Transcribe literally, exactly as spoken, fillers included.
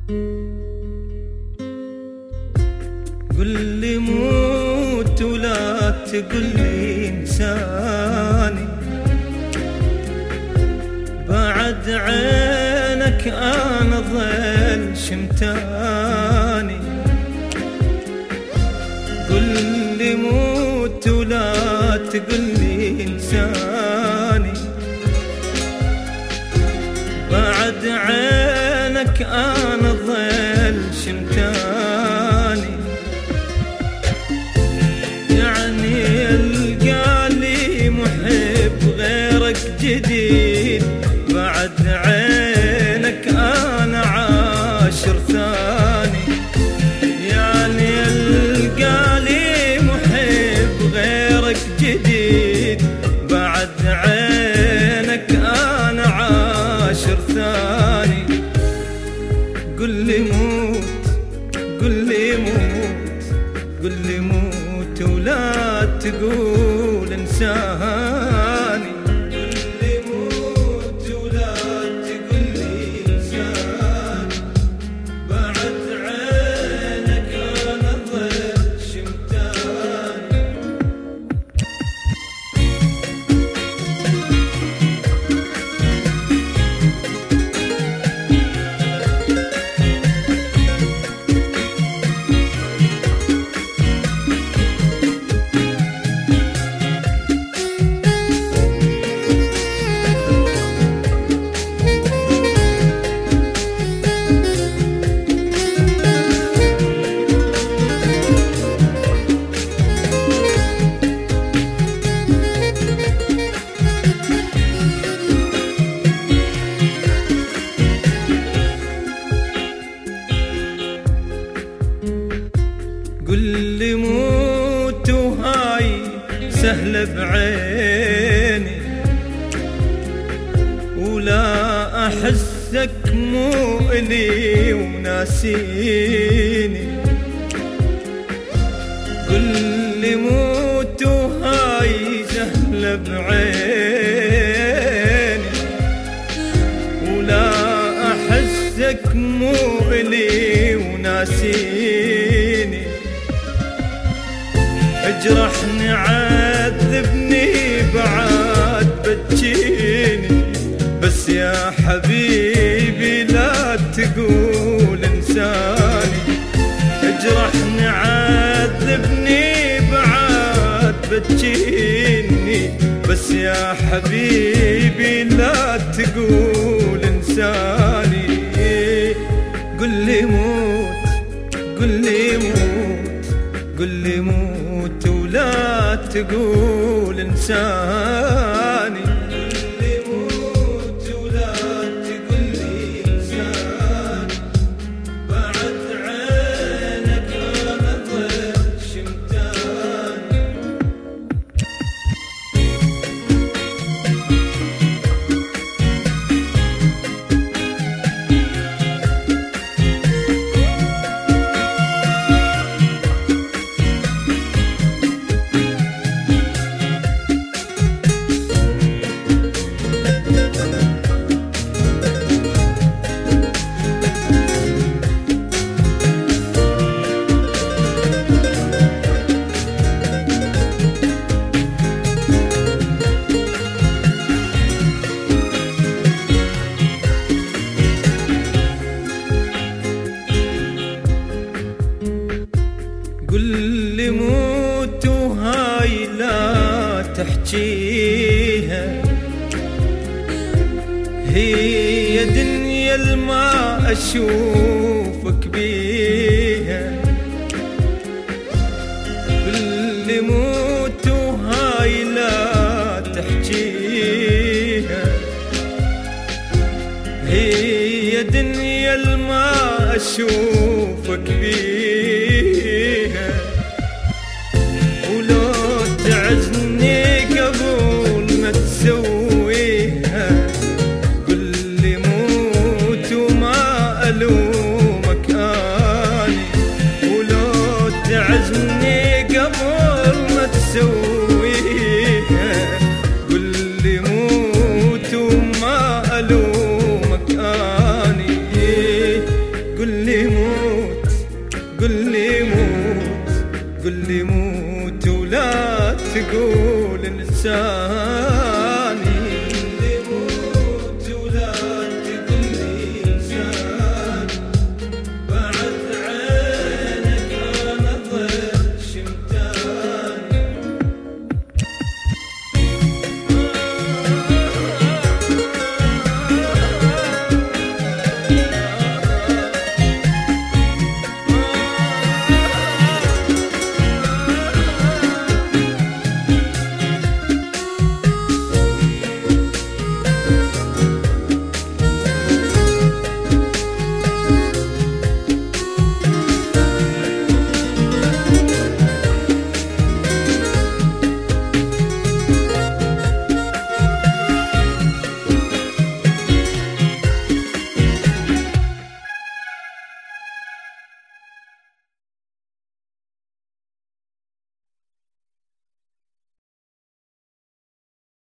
قل لي موت ولا تقل لي انساني، بعد عينك انا ظل شمتاني. قل لي موت ولا تقل لي انساني، بعد عينك انا ظل شمتاني. يعني القالي محب غيرك جديد، بعد عينك انا عاشر ثاني. يعني القالي محب غيرك جديد، بعد عينك انا عاشر ثاني. قل لي موت قل لي موت قل لي موت ولا تقول انساني. قل لي موت ولا تقول لي انساني، بعد عينك انا ظل شمتاني. قل لي موت وهاي سهلة بعيني، ولا أحسك مو إلي وناسيني. قل لي موت وهاي سهلة بعيني، ولا أحسك مو إلي وناسيني. اجرحني عذبني بعد بتجيني، بس يا حبيبي لا تقول انساني. اجرحني عذبني بعد بتجيني، بس يا حبيبي لا تقول انساني. قل لي موت قل لي موت قل لي موت ولا تقول انساني. قل لي موت ولا تقول لي انساني، بعد عينك انا ظل شمتاني. قل لي موت وهاي لا تحجيها، هي دنيا الما اشوفك بيها. قل لي موت وهاي لا تحجيها، هي دنيا الما اشوفك بيها. ولو تعزني قبل ما تسويها، قل لي موت وما الومك اني. ولو تعزني قبل ما تسويها، قل لي موت وما الومك اني. قل يقول انسان